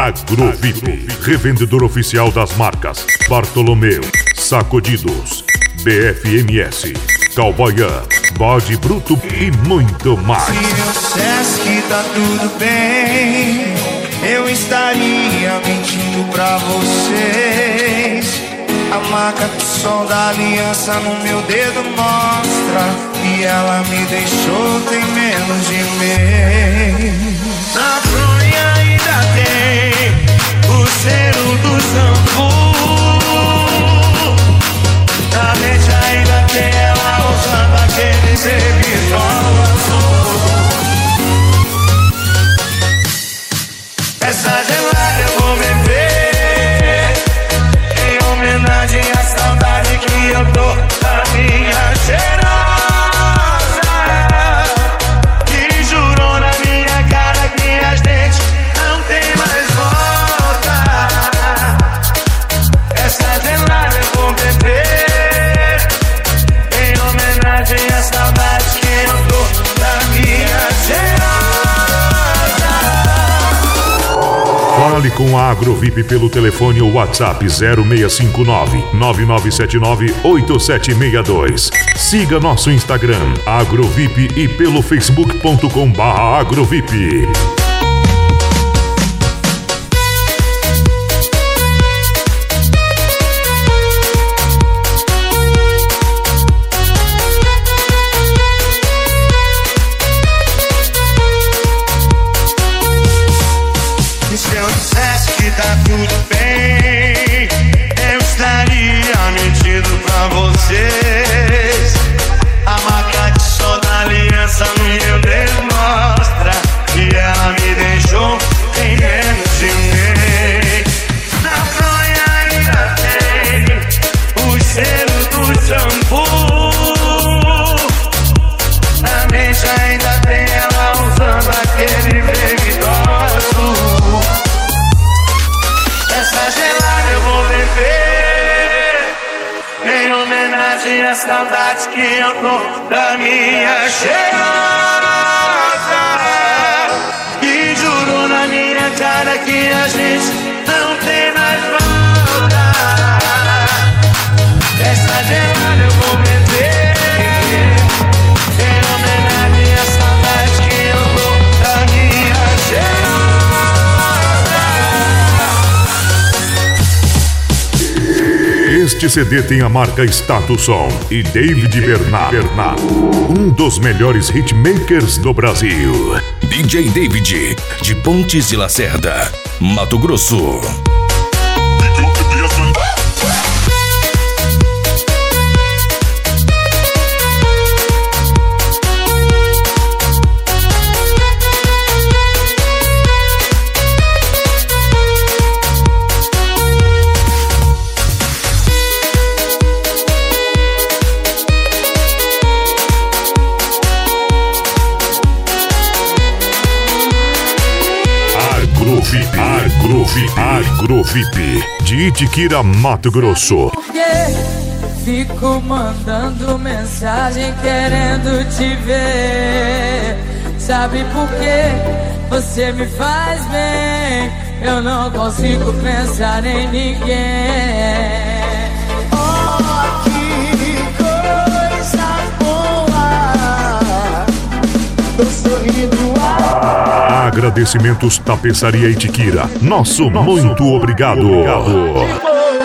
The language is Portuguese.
Agrovip, revendedor oficial das marcas Bartolomeu, Sacudidos, BFMS, Cowboyan, Bode Bruto e muito mais. Se eu dissesse que tá tudo bem, eu estaria mentindo pra vocês. A marca do sol da aliança no meu dedo mostra que ela me deixou tem menos de mês. Na fronha ainda tem o cheiro do shampoo. Na mente ainda tem ela usando aquele serviço azul. Essa gelada eu vou beber em homenagem à saudade que eu tô da minha cheirosa, que jurou na minha cara que as dentes não tem mais volta. Essa gelada eu vou beber em homenagem à saudade que eu tô da minha cheirosa. Fale com a Agrovip pelo telefone ou WhatsApp 0659-9979-8762. Siga nosso Instagram, Agrovip, e pelo facebook.com/agrovip. Se eu dissesse que tá tudo bem, eu estaria mentindo pra vocês. A marca de sol da aliança no meu dedo mostra que ela me deixou em menos de mês. Na fronha ainda tem o cheiro do shampoo. Na mente ainda tem ela usando aquele breguidoso. Essa gelada eu vou beber em homenagem à saudade que eu tô da minha cheirosa, que jurou na minha cara que a gente não tem mais volta. Essa gelada eu vou beber em homenagem à saudade que eu tô da minha cheirosa. Este CD tem a marca Status Som e David Bernard, um dos melhores hitmakers do Brasil. DJ David, de Pontes de Lacerda, Mato Grosso. Agrovip, de Itiquira, Mato Grosso. Porque fico mandando mensagem querendo te ver. Sabe por quê? Você me faz bem. Eu não consigo pensar em ninguém. Oh, que coisa boa. Tô sorrindo. Agradecimentos Tapeçaria Itiquira. Nosso muito obrigado.